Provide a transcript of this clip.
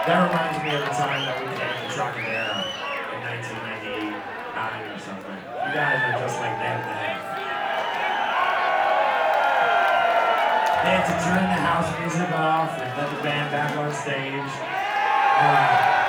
That reminds me of the time that we came to Trocadero in 1998, 9 or something. You guys are just like them then. They had to turn the house music off and let the band back on stage.